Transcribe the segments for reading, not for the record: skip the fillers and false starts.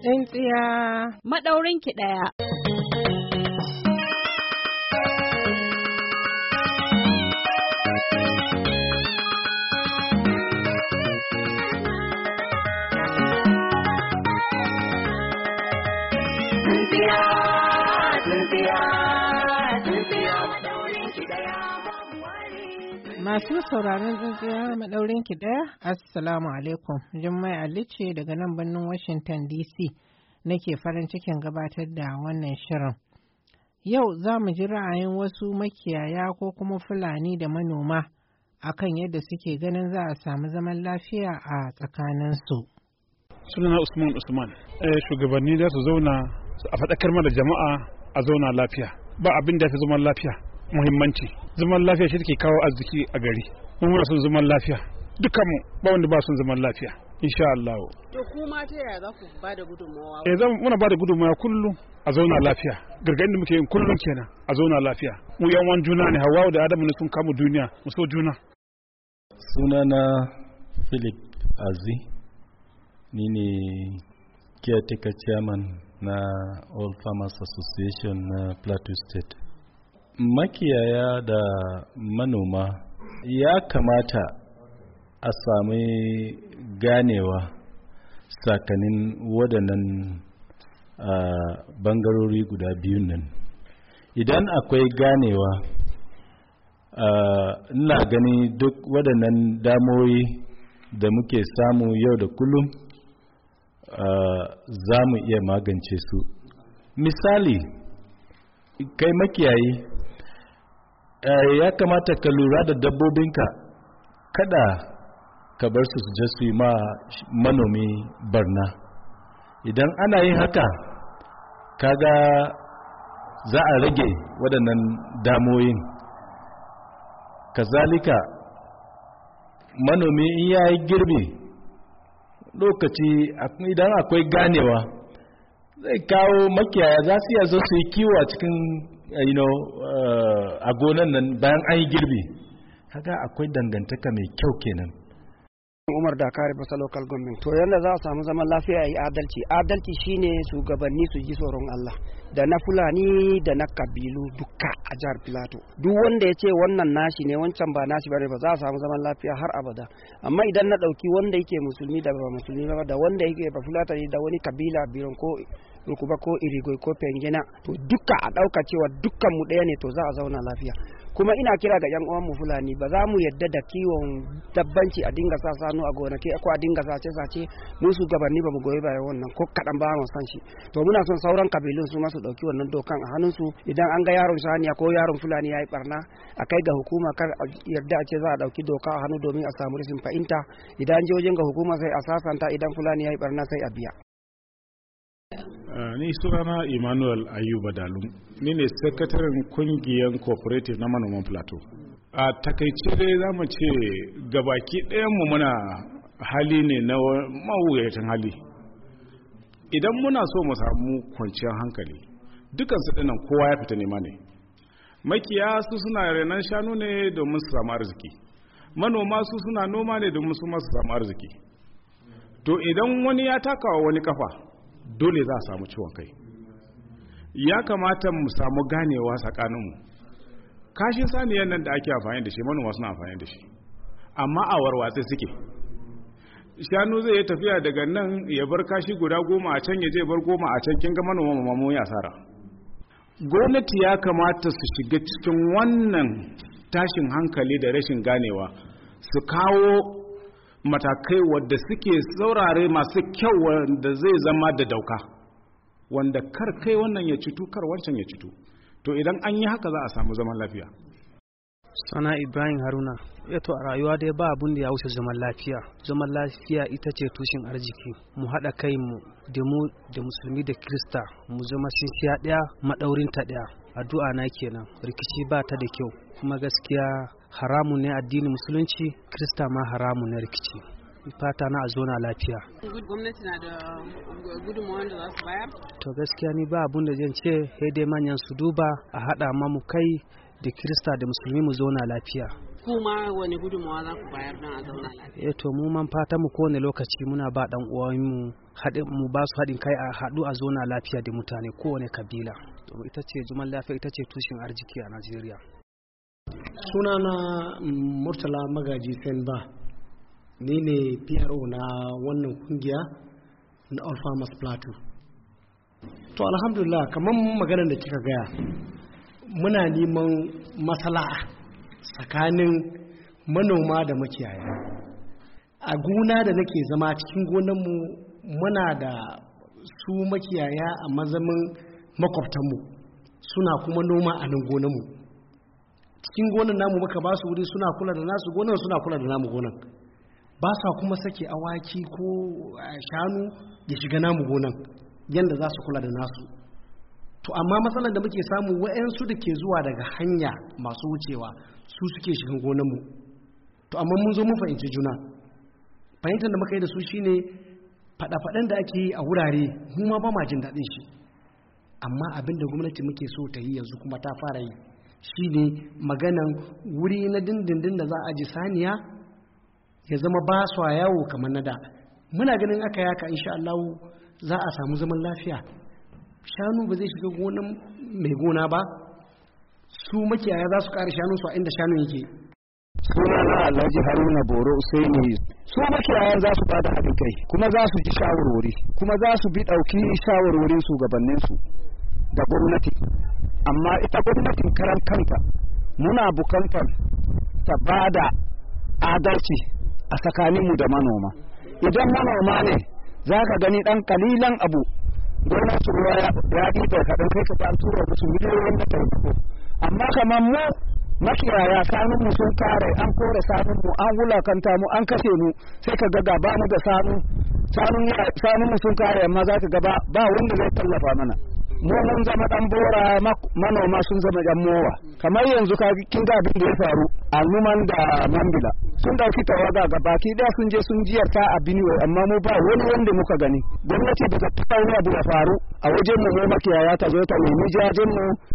Tsintsiya. Maɗaurinki ɗaya. Tsintsiya, tsintsiya, tsintsiya maɗaurinki ɗaya. Masu sauraron tsintsiya maɗaurinki ɗaya, Assalamu alaikum. Jummai Ali ce daga nan birnin Washington DC nake farin cikin gabatar da wannan shirin. Yau za mu ji ra'ayin wasu makiyaya ko kuma Fulani da manoma akan yadda suke ganin za a samu zaman lafiya a tsakaninsu. Sunana Usman. Shugabanni za su zauna a faɗakar mana jama'a a zauna lafiya. Ba abin da ya fi zaman lafiya muhimmanci. Zaman lafiya shi take kawo arziki a gari. Mun muna son zaman lafiya. Dukkanmu ba wanda ba son zaman lafiya. Insha Allah. To kuma ta yaya za ku ba da gudunmawa? Muna ba da gudunmawa kullum a zauna lafiya. Gargaɗin da muke yin kullum kenan a zauna lafiya. Mu yan wan juna ne, Hawwa da Adamu ne sun kama duniya, mu so juna. Sunana Philip Azi. Ni ne caretaker chairman na All Farmers Association na Plateau State. Makiyaya da manoma ya kamata a sami ganewa tsakanin waɗannan bangarori guda biyun nan. Idan akwai ganewa, ina gani duk waɗannan damoyi da muke samu yau da kullum za mu iya magance su. Misali, kai makiyayi ya kamata ka lura da dabbobinka, kada ka bar su je su yi ma manomi barna. Idan ana yin haka, kaga za a rage waɗannan damoyin. Kazalika, manomi in ya yi girbi lokaci, idan akwai ganewa, zai kawo makiyaya za su iya zo su yi kiwo a cikin a gonan nan bayan an yi girbi. Kaga akwai dangantaka mai kyau kenan. Umar Dakari Basa Local Government. To yanda za a samu zaman lafiya yi adalci. Adalci shine shugabanni su ji tsoron Allah. Da na Fulani da na kabilu duka a jihar Plateau. Duk wanda ya ce wannan nashi ne wancan ba nashi bane ba za a samu zaman lafiya har abada. Amma idan na dauki wanda yake musulmi da ba musulmi ba da wanda yake ba Fulatani da wani kabila biron ko Rukuba ko Irigoi ko Pengena, to duka a dauka cewa dukkan mu ɗaya ne to za a zauna lafiya. Kuma ina kira ga yan uwan mu Fulani, ba za mu yadda da kiwon dabbanci a dinga sa sanu a gonaki ko a dinga sace mu su gabanni ba mu goyi bayan wannan ko kadan ba mu san shi. To muna son sauran kabilun su ma su dauki wannan dokan a hannun su. Idan an ga yaron saniya ko yaron Fulani yayi barna, a kai ga hukuma kar yarda a ce za a dauki doka a hannu domin a samu rashin fahimta. Idan je wajen ga hukuma sai a sasanta, idan Fulani yayi barna sai a biya. Ni sunana Emmanuel Ayuba Dalum, ni ne sakataren kungiyar cooperative na manoman Plateau. A takaice dai za mu ce gabaki ɗayanmu muna hali ne na mawuyacin hali. Idan muna so mu samu kwanciyar hankali, dukansu ɗinan kowa ya fita nema ne. Makiya su suna renon shanu ne domin su samu arziki, manoma su suna noma ne domin su masu samu arziki. To idan wani ya takawa wani kafa, dole za a samu ciwon kai. Ya kamata mu samu ganewa tsakaninmu. Kashin saniyan nan da ake amfani da shi, manoma suna amfani da shi, amma a warwatse suke. Shanu zai yi tafiya daga nan ya bar kashi guda 10 a can, ya je bar 10 a can, kin ga manoma mamu ya asara. Gwamnati ya kamata su shiga cikin wannan tashin hankali da rashin ganewa, su kawo matakai wadda suke saurare masu kyau wanda zai zama da dauka, wanda kar kai wannan ya citu kar wancan ya citu. To idan an yi haka za a samu zaman lafiya. Sana Ibrahim Haruna. To a rayuwa dai ba abun da ya wuce zaman lafiya. Zaman lafiya ita ce tushen arziki. Mu haɗa kai mu da musulmi da Kirista, mu zama sinsiya ɗaya maɗaurin ta ɗaya. Addu'a na kenan. Rikici ba ta da kyau, kuma gaskiya haramun ne addinin musulunci, Kirista ma haramun ne rikici. Fata na a zona lafiya. Gwamnati na da gudunmawar da za su bayar? To gaskiya ni ba abun da zan ce, sai dai manyan su duba a haɗa mu kai da Kirista da musulmi mu zona lafiya. kuma wani gudunmawa za ku bayar don a zauna lafiya? To mu man fata mu kowane lokaci muna ba dan uwanmu mu ba su haɗin kai a haɗu a zauna lafiya da mutane kowane kabila. Ita ce zaman lafiya, ita ce tushen arziki a Najeriya. Sunana Murtala Magaji Senba, ni ne PRO na wannan kungiya na All Farmers Plateau. To alhamdulillah, kamar maganar da kika gaya, muna neman maslaha tsakanin manoma da makiyaya. A gona da nake zama cikin gonanmu muna da su makiyaya a mazamin makwabtanmu, suna kuma noma a nan gonanmu. Cikin gonan namu muka ba su wuri, suna kula da nasu gonan, suna kula da namu gonan. Ba sa kuma sake awaki ko shanu ya shiga namu gonan yadda za su kula da nasu. To amma matsalar da muke samu, wa'yansu da ke zuwa daga hanya masu wucewa su suke shigan gonanmu. To amma mun zo mun fahimci juna. Fahimtar da muka yi da su shine faɗa-faɗan da ake yi a wurare mu ma ba ma jin daɗin shi. Amma abin da gwamnati muke so ta yi yanzu kuma ta fara yi shine maganan wuri na dindindin da za a ji saniya ya zama ba su yawo kamar na da. Muna ganin aka yaka insha Allah za a samu zaman lafiya. Shanu ba zai shiga gonan mai gona ba, su makiyaya za su ƙara shanu su a inda shanu yake. Sunana Alhaji Haruna Boro Usaini. Su makiyayan za su bada haɗin kai, kuma za su ji shawarwari, kuma za su bi ɗauki shawarwarin shugabanninsu da gwamnati. Amma ita gwamnatin karan kanta muna bukantar ta bada adalci a tsakaninmu da manoma. Idan manoma ne za ka gani ɗan kalilan abu, gwamnati ruwa ya ɗiba kaɗan kai ka an tura musu miliyoyin na taimako. Amma kamar mu makiyaya sanunmu sun kare, an kore sanunmu, an wulakanta mu, an kashe mu, sai ka ga ba mu da sanunmu sun kare, amma za ka ga ba wanda zai tallafa mana. Mu mun zama dan bora, manoma sun zama yan mowa. Kamar yanzu kin ga abin da ya faru a Numan da Mambila, sun dauki tawaga ga baki da sun je sun jiyarta a Benue, amma mu ba wani wanda muka gani. Gwamnati ba ta taɓa wani abu ya faru a wajen mu makiyaya ta zo ta nemi jajen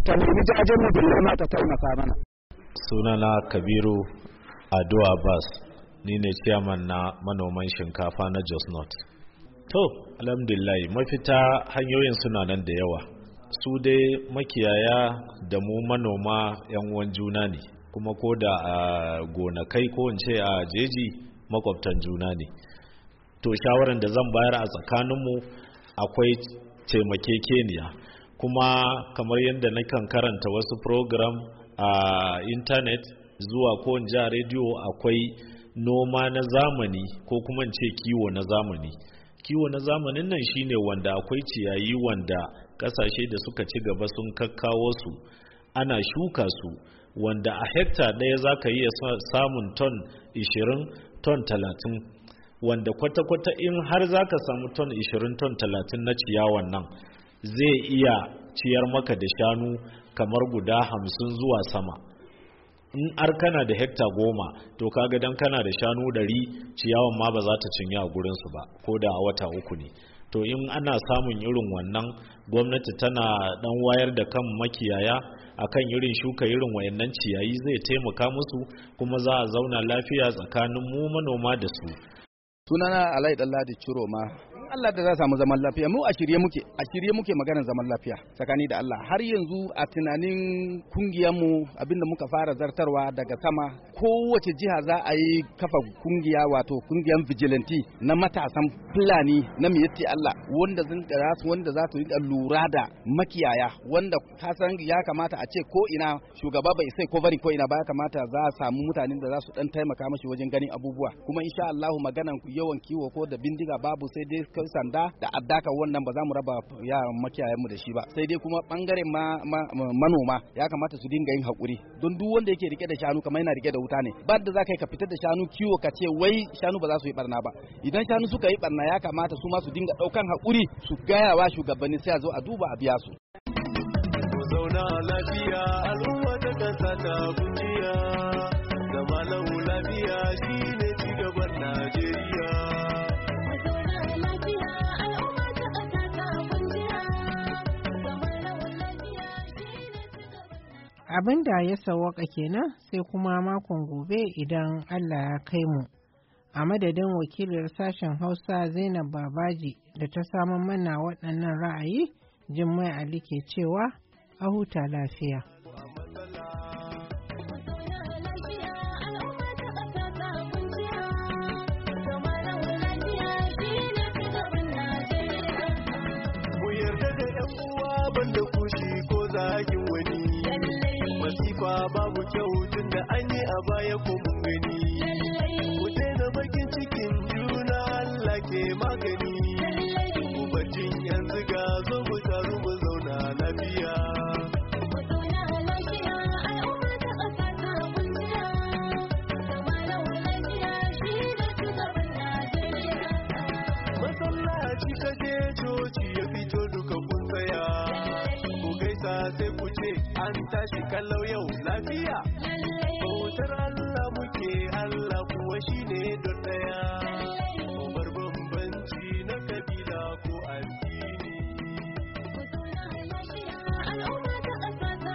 mu bille ma ta taimaka mana. Sunana Kabiru Ado Abbas, ni ne chairman na manoman shinkafa na Jos North. To, alhamdulillah, mafita hanyoyin suna nan da yawa. Su dai makiyaya da mu manoma 'yan uwan juna ne, kuma ko da a gonakai ko in ce a jeji makwabtan juna ne. To, shawaran da zan bayar a tsakaninmu akwai taimakekeniya, kuma kamar yadda nakan karanta wasu program a intanet zuwa ko in ji a rediyo, akwai noma na zamani ko kuma in ce kiwo na zamani. Kiwo na zamanin nan shine wanda akwai ciyayi wanda kasashe da suka ci gaba sun kakkawo su, ana shuka su, wanda a hekta ɗaya za ka iya samun ton 20 ton 30, wanda kwata-kwata in har za ka samu ton 20 ton 30 na ciyawan nan zai iya ciyar maka da shanu kamar guda 50 zuwa sama. In ar kana da hekta 10, to kaga dan kana da shanu 100, ciyawan ma ba za ta cinye a gurinsu ba, ko da a wata 3 ne. To in ana samun irin wannan, gwamnati tana dan wayar da kan makiyaya akan irin shuka irin wayannan ciyayi, zai taimaka musu, kuma za a zauna lafiya tsakanin mu manoma da su. Sunana Alai Dalladi Ciroma. Allah da za samu zaman lafiya, mu a shirye muke maganar zaman lafiya tsakani da Allah. Har yanzu a tunanin kungiyarmu abinda muka fara zartarwa daga sama, kowace jiha za a yi kafa kungiya, wato kungiyar vigilante na matasan Fulani na miyatti Allah, wanda za su rika lura da makiyaya, wanda ka san ya kamata a ce ko ina shugaba bai sai covering ko ina ba, ya kamata za a samu mutanen da za su dan taimaka mashi wajen ganin abubuwa. Kuma insha Allah maganan yawan kiwo ko da bindiga babu, sai dai sanda da addaka, wannan ba za mu raba yaran makiyayenmu da shi ba. Sai dai kuma bangaren manoma ya kamata su dinga yin hakuri, don duk wanda yake rike da shanu kamar yana rike da wuta ne. Ba da za ka fitar da shanu kiwo ka ce wai shanu ba za su yi barna ba. Idan shanu suka yi barna, ya kamata su ma su dinga daukan hakuri, su gaya wa shugabanni, sai a zo a duba a biya su. Zauna lafiya, al'umma ta kasa ta kujiya, zama lafiya shine cigaban Najeriya. Abin da ya sawwaka kenan sai kuma makon gobe idan Allah ya kai mu. A madadin wakilar sashen Hausa Zainab Babaji da ta samun mana waɗannan ra'ayi, Jummai Ali ke cewa a huta lafiya. Banda kushi ko zagin wani masifa babu kyau tun da an yi a baya ko mun gani ku daina bakin cikin juna Allah ke magani ku bacin yanzu ga zo mu taru mu zauna lafiya masallaci kaje coci ya fito duka kun tsaya sai ku ce an tashi kallau yau lafiya